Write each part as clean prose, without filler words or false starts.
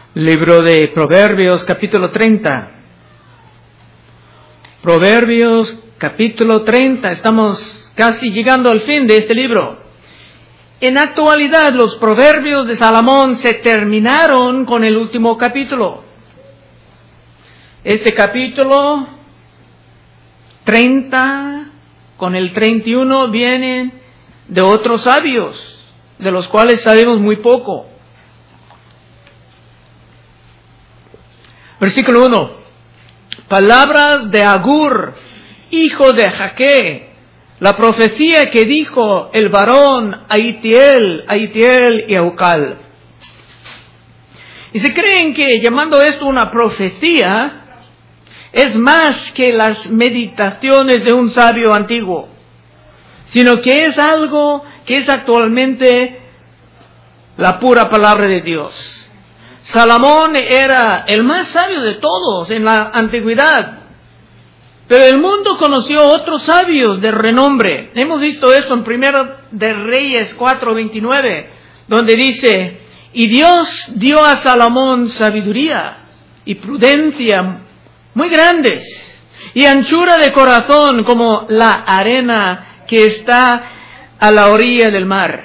Libro de Proverbios, capítulo 30. Proverbios, capítulo 30. Estamos casi llegando al fin de este libro. En actualidad, los proverbios de Salomón se terminaron con el último capítulo. Este capítulo 30 con el 31 vienen de otros sabios, de los cuales sabemos muy poco. Versículo 1. Palabras de Agur, hijo de Jaque, la profecía que dijo el varón Aitiel y Eucal. Y se creen que llamando esto una profecía es más que las meditaciones de un sabio antiguo, sino que es algo que es actualmente la pura palabra de Dios. Salomón era el más sabio de todos en la antigüedad, pero el mundo conoció otros sabios de renombre. Hemos visto esto en 1 de Reyes 4:29, donde dice: y Dios dio a Salomón sabiduría y prudencia muy grandes, y anchura de corazón como la arena que está a la orilla del mar.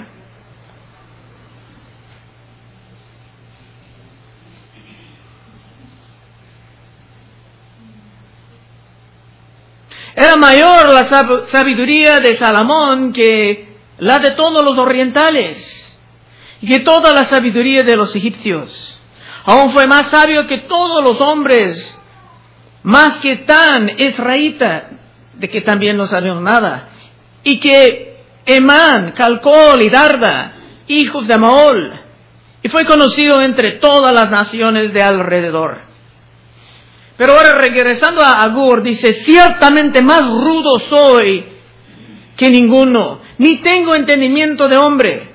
Era mayor la sabiduría de Salomón que la de todos los orientales y que toda la sabiduría de los egipcios. Aún fue más sabio que todos los hombres, más que Tan, israelita, de que también no sabemos nada, y que Emán, Calcol y Darda, hijos de Amaol, y fue conocido entre todas las naciones de alrededor. Pero ahora regresando a Agur, dice: ciertamente más rudo soy que ninguno, ni tengo entendimiento de hombre.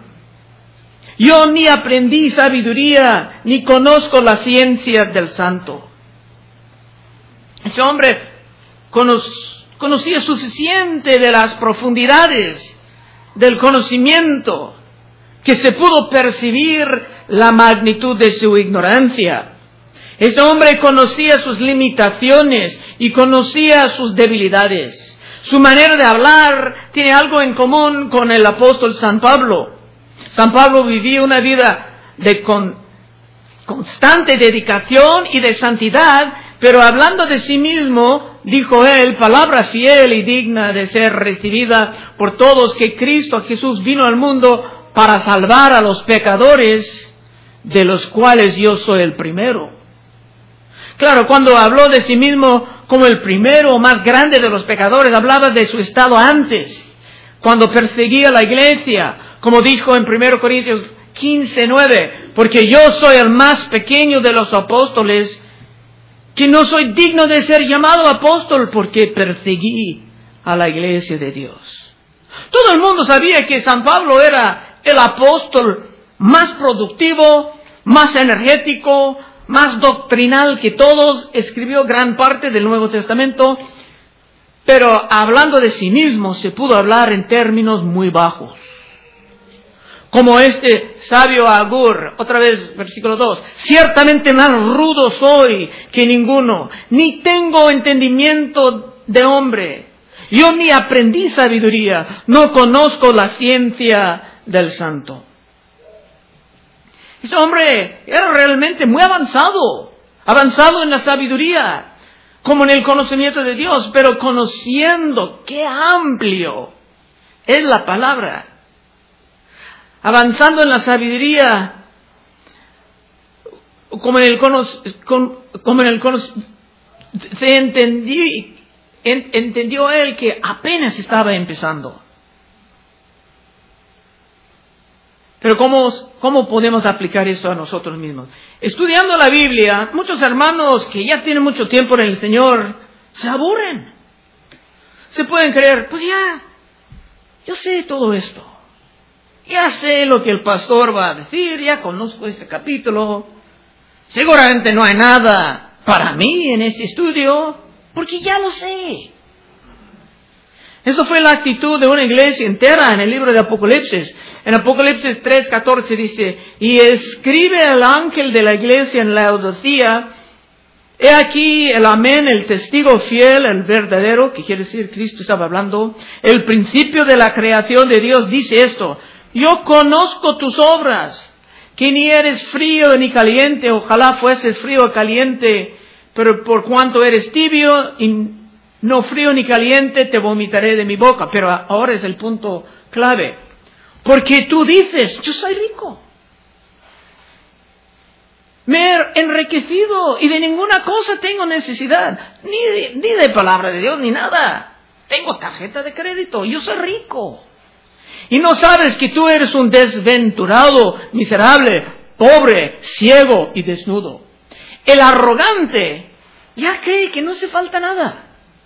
Yo ni aprendí sabiduría, ni conozco la ciencia del santo. Ese hombre conocía suficiente de las profundidades del conocimiento que se pudo percibir la magnitud de su ignorancia. Este hombre conocía sus limitaciones y conocía sus debilidades. Su manera de hablar tiene algo en común con el apóstol San Pablo. San Pablo vivía una vida de constante dedicación y de santidad, pero hablando de sí mismo, dijo él: palabra fiel y digna de ser recibida por todos, que Cristo Jesús vino al mundo para salvar a los pecadores, de los cuales yo soy el primero. Claro, cuando habló de sí mismo como el primero o más grande de los pecadores, hablaba de su estado antes, cuando perseguía la iglesia, como dijo en 1 Corintios 15:9, porque yo soy el más pequeño de los apóstoles, que no soy digno de ser llamado apóstol, porque perseguí a la iglesia de Dios. Todo el mundo sabía que San Pablo era el apóstol más productivo, más energético, más doctrinal que todos. Escribió gran parte del Nuevo Testamento, pero hablando de sí mismo se pudo hablar en términos muy bajos. Como este sabio Agur, otra vez versículo 2, ciertamente más rudo soy que ninguno, ni tengo entendimiento de hombre, yo ni aprendí sabiduría, no conozco la ciencia del santo. Este hombre era realmente muy avanzado en la sabiduría, como en el conocimiento de Dios, pero conociendo qué amplio es la palabra. Avanzando en la sabiduría, entendió él que apenas estaba empezando. Pero ¿cómo podemos aplicar esto a nosotros mismos? Estudiando la Biblia, muchos hermanos que ya tienen mucho tiempo en el Señor se aburren. Se pueden creer: pues ya, yo sé todo esto. Ya sé lo que el pastor va a decir, ya conozco este capítulo. Seguramente no hay nada para mí en este estudio, porque ya lo sé. Eso fue la actitud de una iglesia entera en el libro de Apocalipsis. En Apocalipsis 3:14 dice, y escribe al ángel de la iglesia en Laodicea, he aquí el amén, el testigo fiel, el verdadero, que quiere decir Cristo estaba hablando, el principio de la creación de Dios dice esto, yo conozco tus obras, que ni eres frío ni caliente, ojalá fueses frío o caliente, pero por cuanto eres tibio y no frío ni caliente, te vomitaré de mi boca. Pero ahora es el punto clave. Porque tú dices, yo soy rico. Me he enriquecido y de ninguna cosa tengo necesidad. Ni de palabra de Dios, ni nada. Tengo tarjeta de crédito, yo soy rico. Y no sabes que tú eres un desventurado, miserable, pobre, ciego y desnudo. El arrogante ya cree que no se falta nada.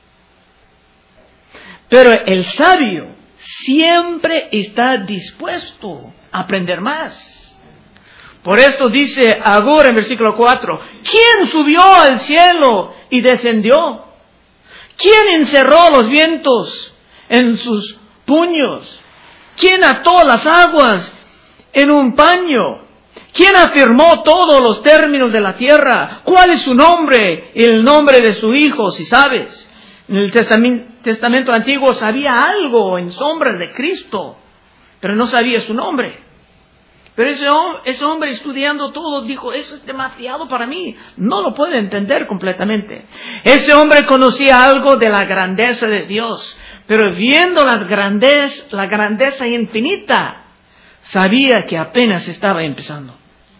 Pero el sabio siempre está dispuesto a aprender más. Por esto dice Agur en versículo 4, ¿quién subió al cielo y descendió? ¿Quién encerró los vientos en sus puños? ¿Quién ató las aguas en un paño? ¿Quién afirmó todos los términos de la tierra? ¿Cuál es su nombre y el nombre de su hijo, si sabes? En el Testamento Antiguo sabía algo en sombras de Cristo, pero no sabía su nombre. Pero ese hombre estudiando todo dijo, eso es demasiado para mí, no lo puedo entender completamente. Ese hombre conocía algo de la grandeza de Dios, pero viendo la grandeza infinita, sabía que apenas estaba empezando.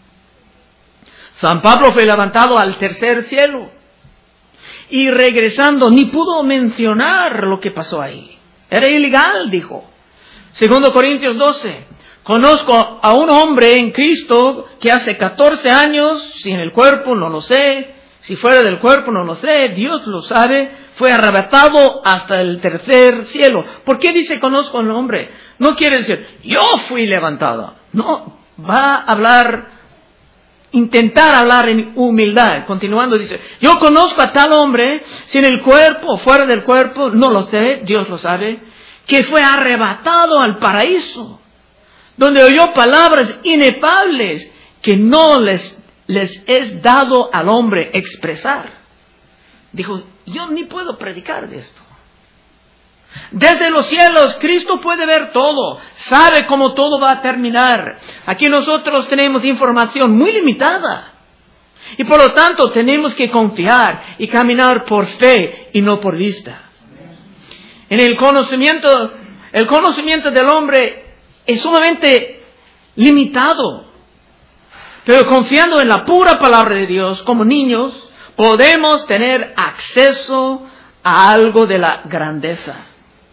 San Pablo fue levantado al tercer cielo. Y regresando, ni pudo mencionar lo que pasó ahí. Era ilegal, dijo. 2 Corintios 12. Conozco a un hombre en Cristo que hace 14 años, si en el cuerpo no lo sé, si fuera del cuerpo no lo sé, Dios lo sabe, fue arrebatado hasta el tercer cielo. ¿Por qué dice conozco a un hombre? No quiere decir, yo fui levantado. No, va a hablar, intentar hablar en humildad. Continuando dice, yo conozco a tal hombre, si en el cuerpo o fuera del cuerpo, no lo sé, Dios lo sabe, que fue arrebatado al paraíso, donde oyó palabras inefables que no les es dado al hombre expresar. Dijo, yo ni puedo predicar de esto. Desde los cielos, Cristo puede ver todo, sabe cómo todo va a terminar. Aquí nosotros tenemos información muy limitada. Y por lo tanto tenemos que confiar y caminar por fe y no por vista. En el conocimiento del hombre es sumamente limitado. Pero confiando en la pura palabra de Dios, como niños, podemos tener acceso a algo de la grandeza.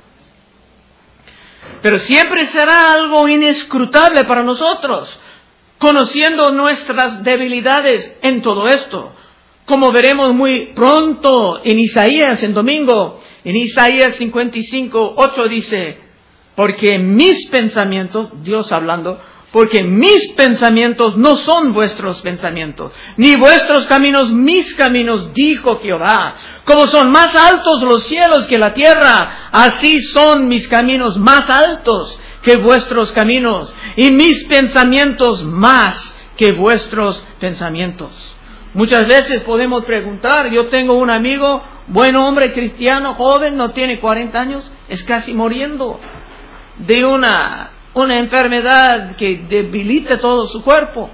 Pero siempre será algo inescrutable para nosotros, conociendo nuestras debilidades en todo esto. Como veremos muy pronto en Isaías, en domingo, en Isaías 55:8 dice, porque mis pensamientos, Dios hablando, porque mis pensamientos no son vuestros pensamientos, ni vuestros caminos mis caminos, dijo Jehová. Como son más altos los cielos que la tierra, así son mis caminos más altos que vuestros caminos, y mis pensamientos más que vuestros pensamientos. Muchas veces podemos preguntar, yo tengo un amigo, buen hombre cristiano, joven, no tiene 40 años, es casi muriendo de una enfermedad que debilita todo su cuerpo.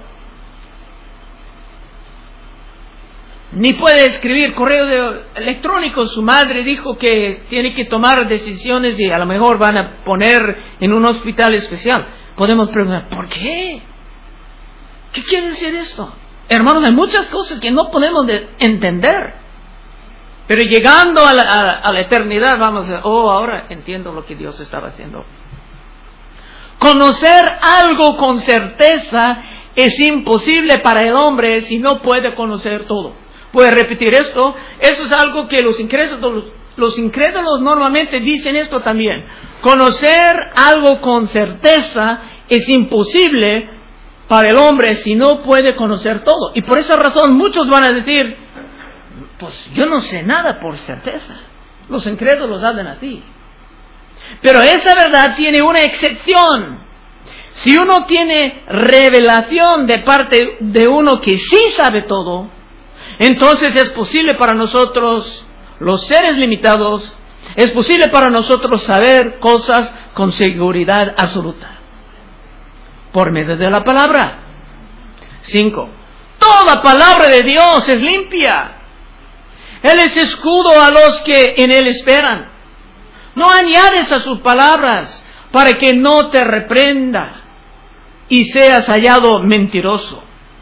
Ni puede escribir correo electrónico. Su madre dijo que tiene que tomar decisiones y a lo mejor van a poner en un hospital especial. Podemos preguntar, ¿por qué? ¿Qué quiere decir esto? Hermanos, hay muchas cosas que no podemos entender. Pero llegando a la eternidad vamos a, ahora entiendo lo que Dios estaba haciendo. Conocer algo con certeza es imposible para el hombre si no puede conocer todo. ¿Puede repetir esto? Eso es algo que los incrédulos normalmente dicen esto también. Conocer algo con certeza es imposible para el hombre si no puede conocer todo. Y por esa razón muchos van a decir, pues yo no sé nada por certeza. Los incrédulos hablan así. Pero esa verdad tiene una excepción. Si uno tiene revelación de parte de uno que sí sabe todo, entonces es posible para nosotros, los seres limitados, es posible para nosotros saber cosas con seguridad absoluta. Por medio de la palabra. 5. Toda palabra de Dios es limpia. Él es escudo a los que en Él esperan. No añades a sus palabras para que no te reprenda y seas hallado mentiroso.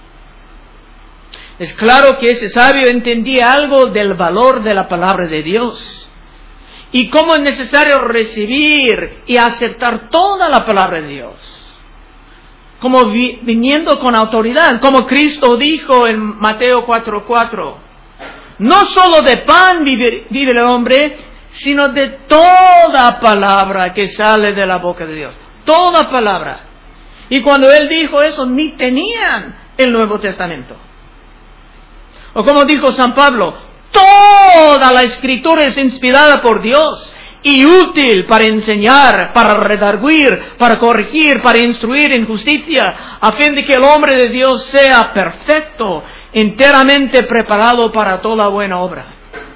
Es claro que ese sabio entendía algo del valor de la palabra de Dios y cómo es necesario recibir y aceptar toda la palabra de Dios, como viniendo con autoridad, como Cristo dijo en Mateo 4:4. No solo de pan vive el hombre, sino de toda palabra que sale de la boca de Dios. Toda palabra. Y cuando Él dijo eso, ni tenían el Nuevo Testamento. O como dijo San Pablo, toda la Escritura es inspirada por Dios y útil para enseñar, para redarguir, para corregir, para instruir en justicia, a fin de que el hombre de Dios sea perfecto, enteramente preparado para toda buena obra.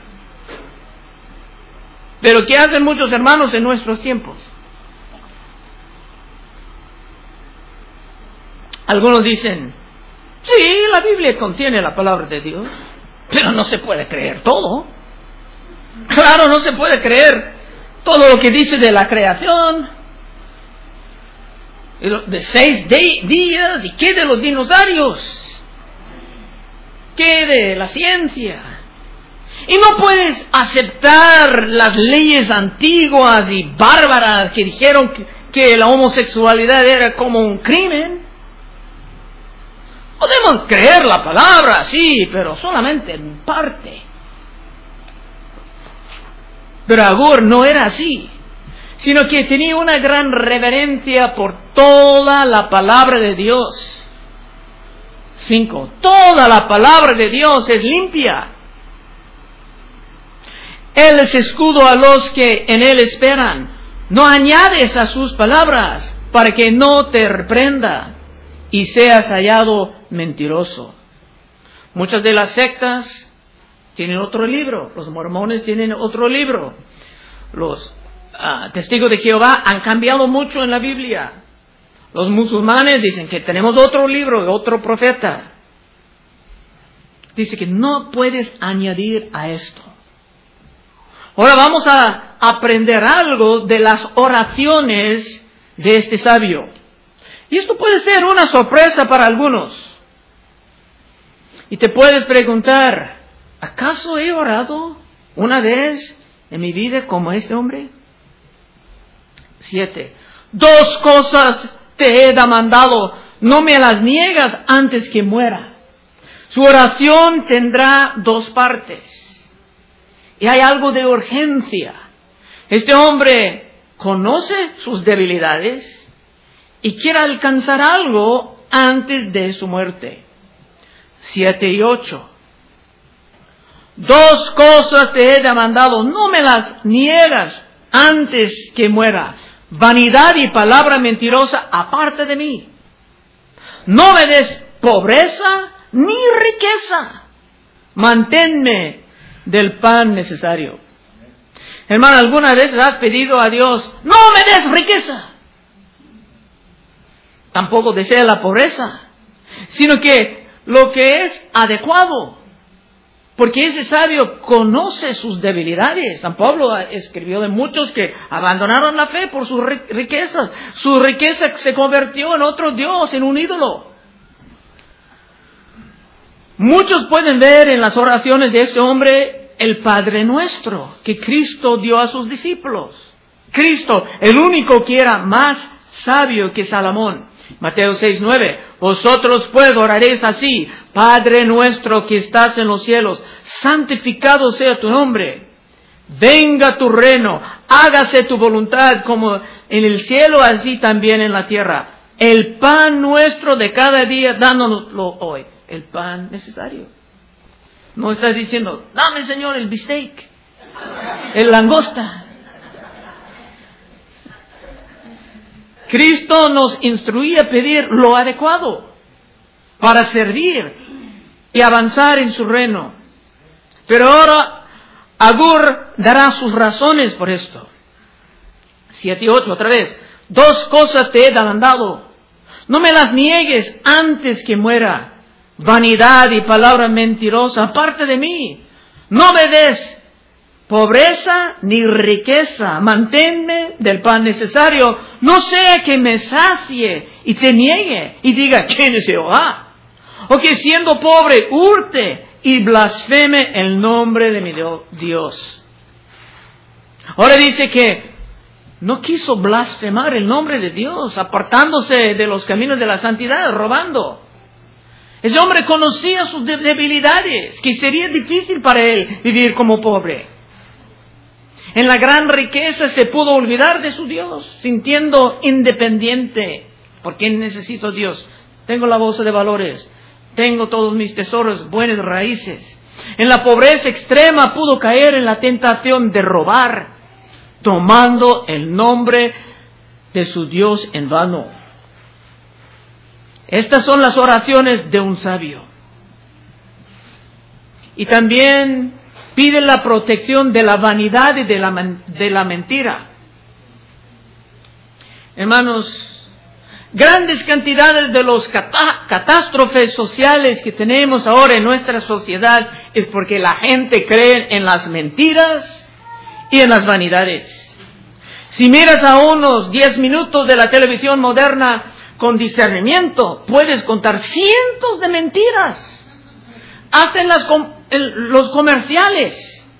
Pero ¿qué hacen muchos hermanos en nuestros tiempos? Algunos dicen, sí, la Biblia contiene la palabra de Dios, pero no se puede creer todo. Claro, no se puede creer todo lo que dice de la creación, de 6 días, y qué de los dinosaurios, qué de la ciencia. Y no puedes aceptar las leyes antiguas y bárbaras que dijeron que la homosexualidad era como un crimen. Podemos creer la palabra, sí, pero solamente en parte. Pero Agur no era así, sino que tenía una gran reverencia por toda la palabra de Dios. 5. Toda la palabra de Dios es limpia. Él es escudo a los que en Él esperan. No añades a sus palabras para que no te reprenda y seas hallado mentiroso. Muchas de las sectas tienen otro libro. Los mormones tienen otro libro. Los testigos de Jehová han cambiado mucho en la Biblia. Los musulmanes dicen que tenemos otro libro, otro profeta. Dice que no puedes añadir a esto. Ahora vamos a aprender algo de las oraciones de este sabio. Y esto puede ser una sorpresa para algunos. Y te puedes preguntar, ¿acaso he orado una vez en mi vida como este hombre? 7. 2 cosas te he demandado, no me las niegas antes que muera. Su oración tendrá 2 partes. Y hay algo de urgencia. Este hombre conoce sus debilidades y quiere alcanzar algo antes de su muerte. 7 y 8. 2 cosas te he demandado, no me las niegas antes que muera. Vanidad y palabra mentirosa aparte de mí. No me des pobreza ni riqueza. Manténme del pan necesario. Hermano, ¿alguna vez has pedido a Dios, no me des riqueza? Tampoco desea la pobreza, sino que lo que es adecuado. Porque ese sabio conoce sus debilidades. San Pablo escribió de muchos que abandonaron la fe por sus riquezas. Su riqueza se convirtió en otro Dios, en un ídolo. Muchos pueden ver en las oraciones de este hombre el Padre Nuestro que Cristo dio a sus discípulos. Cristo, el único que era más sabio que Salomón. Mateo 6:9. Vosotros pues oraréis así: Padre nuestro que estás en los cielos, santificado sea tu nombre. Venga tu reino, hágase tu voluntad como en el cielo, así también en la tierra. El pan nuestro de cada día, dánoslo hoy. El pan necesario. No estás diciendo, dame Señor el bistec, el langosta. Cristo nos instruía a pedir lo adecuado para servir y avanzar en su reino. Pero ahora Agur dará sus razones por esto. 7 y 8, otra vez. 2 cosas te he demandado. No me las niegues antes que muera. Vanidad y palabra mentirosa aparte de mí. No me des pobreza ni riqueza. Manténme del pan necesario. No sea que me sacie y te niegue y diga, ¿quién es Jehová? O que siendo pobre hurte y blasfeme el nombre de mi Dios. Ahora dice que no quiso blasfemar el nombre de Dios, apartándose de los caminos de la santidad, robando. Ese hombre conocía sus debilidades, que sería difícil para él vivir como pobre. En la gran riqueza se pudo olvidar de su Dios, sintiendo independiente. ¿Por qué necesito Dios? Tengo la bolsa de valores, tengo todos mis tesoros, buenas raíces. En la pobreza extrema pudo caer en la tentación de robar, tomando el nombre de su Dios en vano. Estas son las oraciones de un sabio. Y también pide la protección de la vanidad y de la mentira. Hermanos, grandes cantidades de los catástrofes sociales que tenemos ahora en nuestra sociedad es porque la gente cree en las mentiras y en las vanidades. Si miras a unos 10 minutos de la televisión moderna con discernimiento, puedes contar cientos de mentiras, hasta en los comerciales.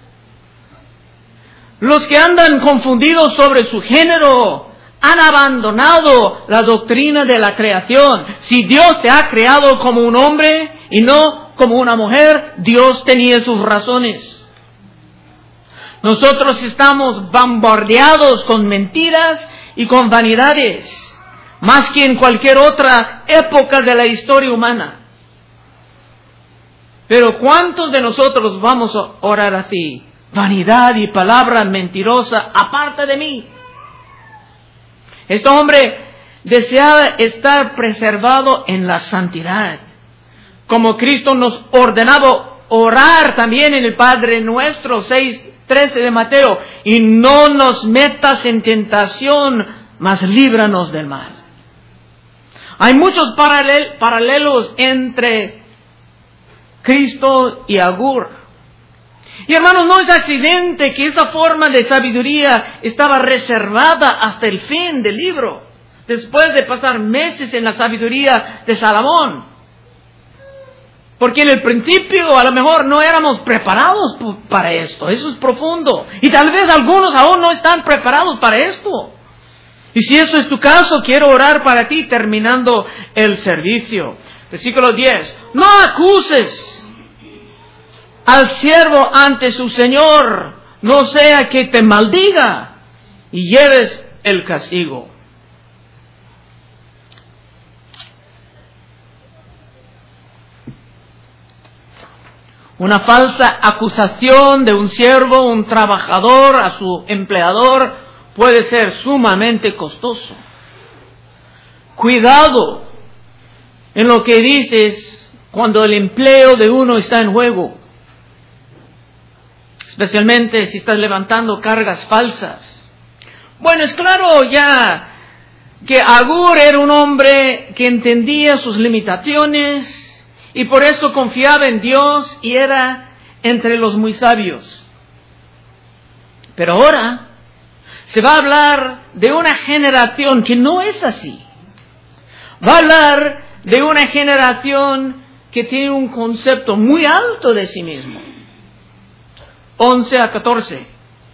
Los que andan confundidos sobre su género han abandonado la doctrina de la creación. Si Dios te ha creado como un hombre y no como una mujer, Dios tenía sus razones. Nosotros estamos bombardeados con mentiras y con vanidades, más que en cualquier otra época de la historia humana. Pero ¿cuántos de nosotros vamos a orar así? Vanidad y palabra mentirosa, aparte de mí. Este hombre deseaba estar preservado en la santidad, como Cristo nos ordenaba orar también en el Padre Nuestro 6:13 de Mateo, y no nos metas en tentación, mas líbranos del mal. Hay muchos paralelos entre Cristo y Agur. Y hermanos, no es accidente que esa forma de sabiduría estaba reservada hasta el fin del libro, después de pasar meses en la sabiduría de Salomón. Porque en el principio a lo mejor no éramos preparados para esto. Eso es profundo. Y tal vez algunos aún no están preparados para esto. Y si eso es tu caso, quiero orar para ti terminando el servicio. Versículo 10. No acuses al siervo ante su señor, no sea que te maldiga y lleves el castigo. Una falsa acusación de un siervo, un trabajador a su empleador puede ser sumamente costoso. Cuidado en lo que dices cuando el empleo de uno está en juego, especialmente si estás levantando cargas falsas. Bueno, es claro ya que Agur era un hombre que entendía sus limitaciones y por eso confiaba en Dios y era entre los muy sabios. Pero ahora se va a hablar de una generación que no es así. Va a hablar de una generación que tiene un concepto muy alto de sí mismo. 11 a 14.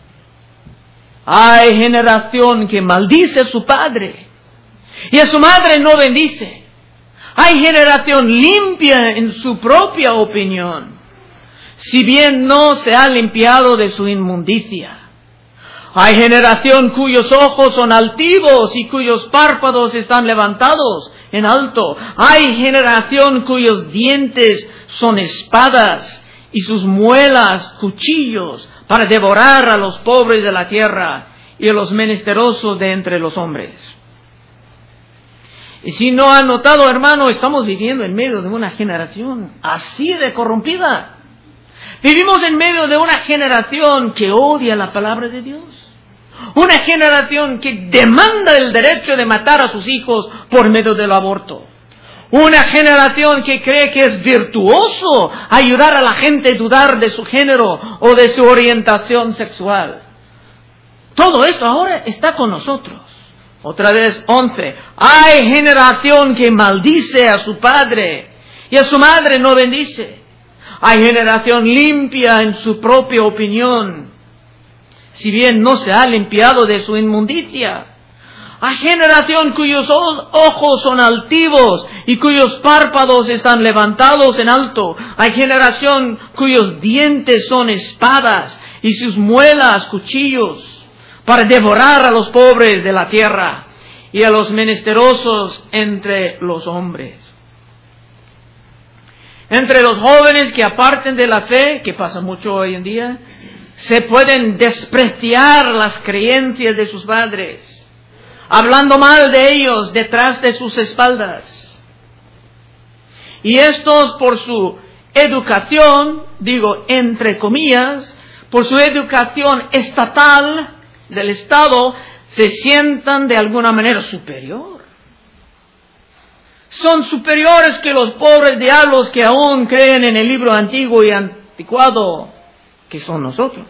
Hay generación que maldice a su padre y a su madre no bendice. Hay generación limpia en su propia opinión, si bien no se ha limpiado de su inmundicia. Hay generación cuyos ojos son altivos y cuyos párpados están levantados en alto. Hay generación cuyos dientes son espadas y sus muelas cuchillos para devorar a los pobres de la tierra y a los menesterosos de entre los hombres. Y si no han notado, hermano, estamos viviendo en medio de una generación así de corrompida. Vivimos en medio de una generación que odia la palabra de Dios. Una generación que demanda el derecho de matar a sus hijos por medio del aborto. Una generación que cree que es virtuoso ayudar a la gente a dudar de su género o de su orientación sexual. Todo esto ahora está con nosotros. Otra vez, 11. Hay generación que maldice a su padre y a su madre no bendice. Hay generación limpia en su propia opinión, si bien no se ha limpiado de su inmundicia. Hay generación cuyos ojos son altivos y cuyos párpados están levantados en alto. Hay generación cuyos dientes son espadas y sus muelas cuchillos, para devorar a los pobres de la tierra y a los menesterosos entre los hombres. Entre los jóvenes que aparten de la fe, que pasa mucho hoy en día, se pueden despreciar las creencias de sus padres, hablando mal de ellos detrás de sus espaldas. Y estos, por su educación, digo entre comillas, por su educación estatal del Estado, se sientan de alguna manera superior. Son superiores que los pobres diablos que aún creen en el libro antiguo y anticuado, que son nosotros.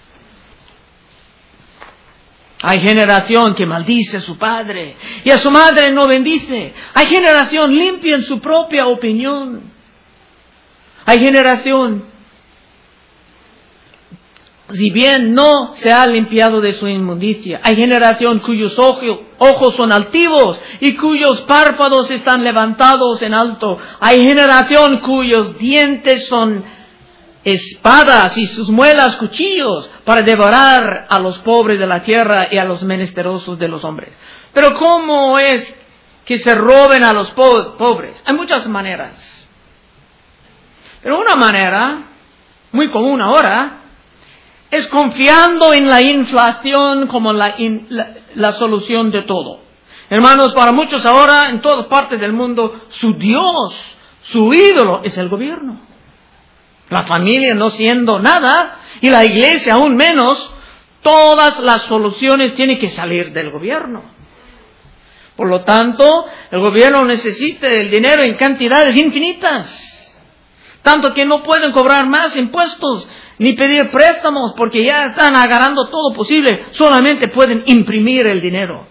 Hay generación que maldice a su padre y a su madre no bendice. Hay generación limpia en su propia opinión. Hay generación, si bien no se ha limpiado de su inmundicia. Hay generación cuyos ojos son altivos y cuyos párpados están levantados en alto. Hay generación cuyos dientes son espadas y sus muelas cuchillos, para devorar a los pobres de la tierra y a los menesterosos de los hombres. Pero ¿cómo es que se roben a los pobres? Hay muchas maneras. Pero una manera muy común ahora es confiando en la inflación como la solución de todo. Hermanos, para muchos ahora, en todas partes del mundo, su Dios, su ídolo, es el gobierno. La familia no siendo nada, y la iglesia aún menos, todas las soluciones tienen que salir del gobierno. Por lo tanto, el gobierno necesita el dinero en cantidades infinitas, tanto que no pueden cobrar más impuestos, ni pedir préstamos, porque ya están agarrando todo posible, solamente pueden imprimir el dinero.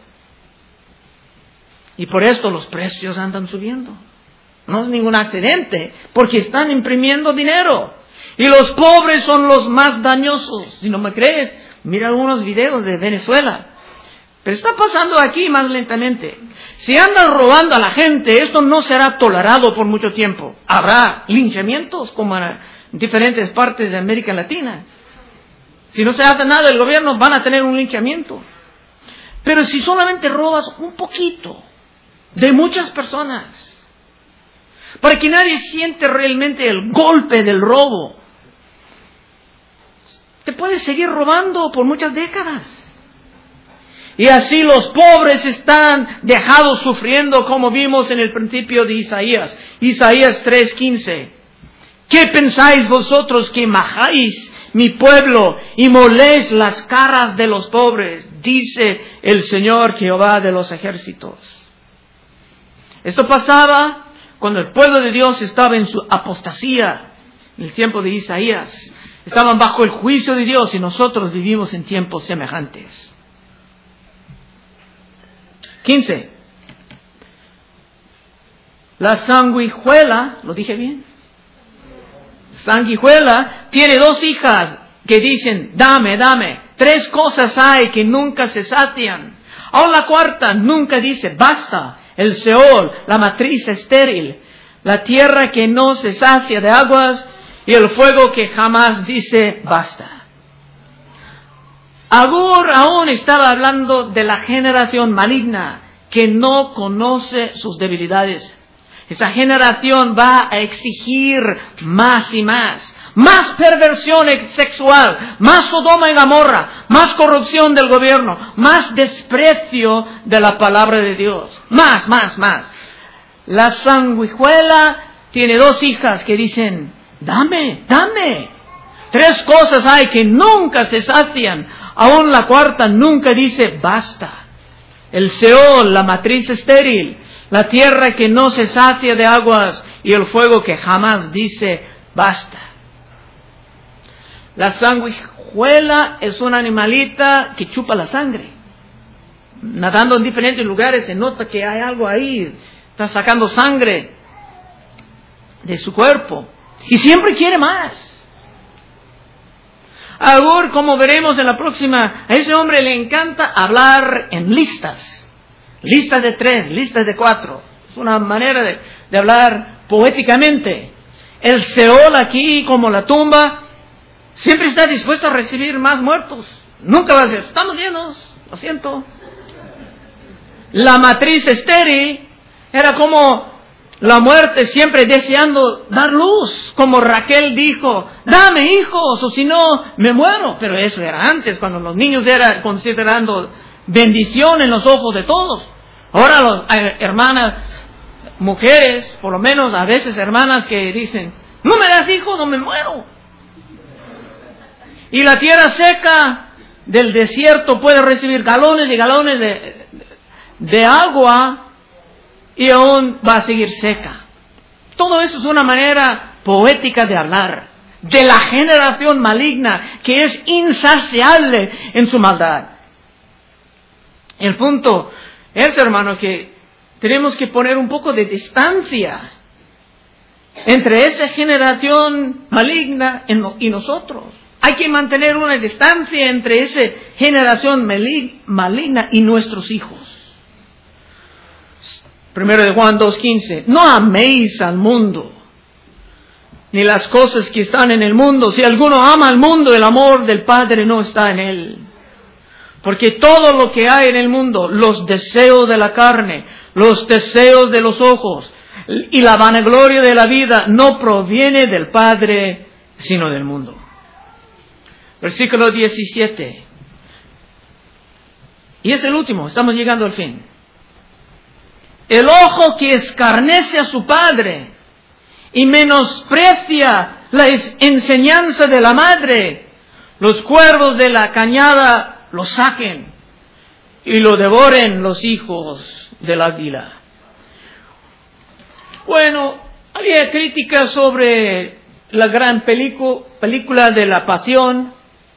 Y por esto los precios andan subiendo. No es ningún accidente, porque están imprimiendo dinero. Y los pobres son los más dañosos. Si no me crees, mira algunos videos de Venezuela. Pero está pasando aquí más lentamente. Si andan robando a la gente, esto no será tolerado por mucho tiempo. Habrá linchamientos como en diferentes partes de América Latina. Si no se hace nada, el gobierno van a tener un linchamiento. Pero si solamente robas un poquito de muchas personas, para que nadie siente realmente el golpe del robo, te puedes seguir robando por muchas décadas. Y así los pobres están dejados sufriendo, como vimos en el principio de Isaías. Isaías 3:15. ¿Qué pensáis vosotros que majáis mi pueblo y moléis las caras de los pobres? Dice el Señor Jehová de los ejércitos. Esto pasaba cuando el pueblo de Dios estaba en su apostasía, en el tiempo de Isaías. Estaban bajo el juicio de Dios y nosotros vivimos en tiempos semejantes. 15. La sanguijuela, ¿lo dije bien? Sanguijuela tiene 2 hijas que dicen, dame, dame. 3 cosas hay que nunca se sacian. Aún la cuarta nunca dice, basta. El Seol, la matriz estéril, la tierra que no se sacia de aguas y el fuego que jamás dice basta. Agur aún estaba hablando de la generación maligna que no conoce sus debilidades. Esa generación va a exigir más y más. Más perversión sexual, más Sodoma y Gomorra, más corrupción del gobierno, más desprecio de la palabra de Dios. Más. La sanguijuela tiene 2 hijas que dicen, dame, dame. 3 cosas hay que nunca se sacian. Aún la cuarta nunca dice, basta. El Seol, la matriz estéril, la tierra que no se sacia de aguas y el fuego que jamás dice, basta. La sanguijuela es una animalita que chupa la sangre. Nadando en diferentes lugares se nota que hay algo ahí. Está sacando sangre de su cuerpo. Y siempre quiere más. Ahora, como veremos en la próxima, a ese hombre le encanta hablar en listas. Listas de 3, listas de 4. Es una manera de hablar poéticamente. El Seol aquí, como la tumba, siempre está dispuesto a recibir más muertos. Nunca va a decir, estamos llenos, lo siento. La matriz estéril era como la muerte siempre deseando dar luz, como Raquel dijo, dame hijos o si no me muero. Pero eso era antes, cuando los niños eran considerando bendición en los ojos de todos. Ahora las hermanas, mujeres, por lo menos a veces hermanas que dicen, no me das hijos o me muero. Y la tierra seca del desierto puede recibir galones y galones de agua y aún va a seguir seca. Todo eso es una manera poética de hablar de la generación maligna que es insaciable en su maldad. El punto es, hermano, que tenemos que poner un poco de distancia entre esa generación maligna y nosotros. Hay que mantener una distancia entre esa generación maligna y nuestros hijos. 1 de Juan 2:15. No améis al mundo, ni las cosas que están en el mundo. Si alguno ama al mundo, el amor del Padre no está en él. Porque todo lo que hay en el mundo, los deseos de la carne, los deseos de los ojos y la vanagloria de la vida, no proviene del Padre, sino del mundo. Versículo 17. Y es el último, estamos llegando al fin. El ojo que escarnece a su padre y menosprecia la enseñanza de la madre, los cuervos de la cañada lo saquen y lo devoren los hijos del águila. Bueno, había críticas sobre la gran película de la pasión.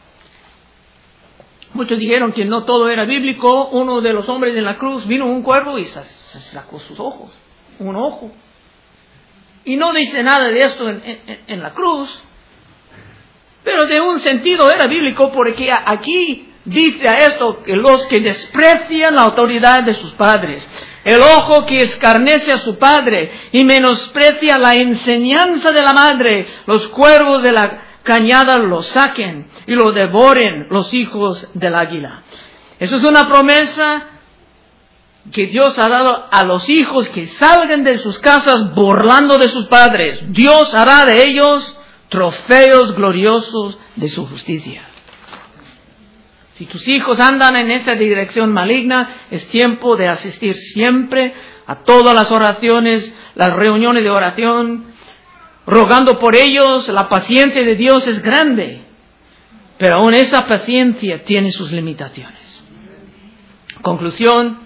Muchos dijeron que no todo era bíblico. Uno de los hombres en la cruz vino un cuervo y se sacó sus ojos, un ojo. Y no dice nada de esto en la cruz, pero de un sentido era bíblico, porque aquí dice a esto que los que desprecian la autoridad de sus padres, el ojo que escarnece a su padre y menosprecia la enseñanza de la madre, los cuervos de la cañada lo saquen y lo devoren los hijos del águila. Eso es una promesa que Dios ha dado a los hijos que salgan de sus casas burlando de sus padres. Dios hará de ellos trofeos gloriosos de su justicia. Si tus hijos andan en esa dirección maligna, es tiempo de asistir siempre a todas las oraciones, las reuniones de oración, rogando por ellos. La paciencia de Dios es grande, pero aún esa paciencia tiene sus limitaciones. Conclusión.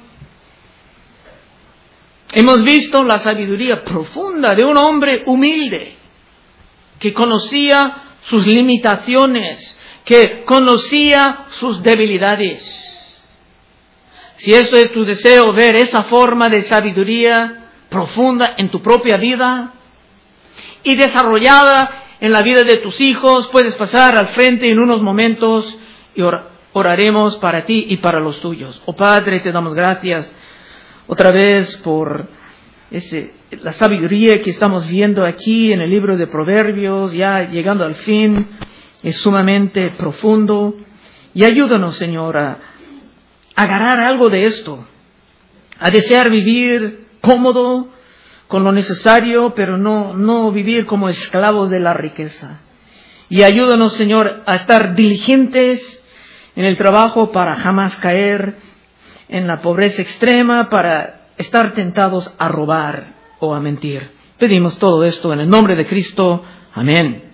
Hemos visto la sabiduría profunda de un hombre humilde, que conocía sus limitaciones, que conocía sus debilidades. Si eso es tu deseo, ver esa forma de sabiduría profunda en tu propia vida y desarrollada en la vida de tus hijos, puedes pasar al frente en unos momentos y oraremos para ti y para los tuyos. Oh Padre, te damos gracias otra vez por la sabiduría que estamos viendo aquí en el libro de Proverbios, ya llegando al fin. Es sumamente profundo. Y ayúdanos, Señor, a agarrar algo de esto, a desear vivir cómodo, con lo necesario, pero no vivir como esclavos de la riqueza. Y ayúdanos, Señor, a estar diligentes en el trabajo para jamás caer en la pobreza extrema, para estar tentados a robar o a mentir. Pedimos todo esto en el nombre de Cristo. Amén.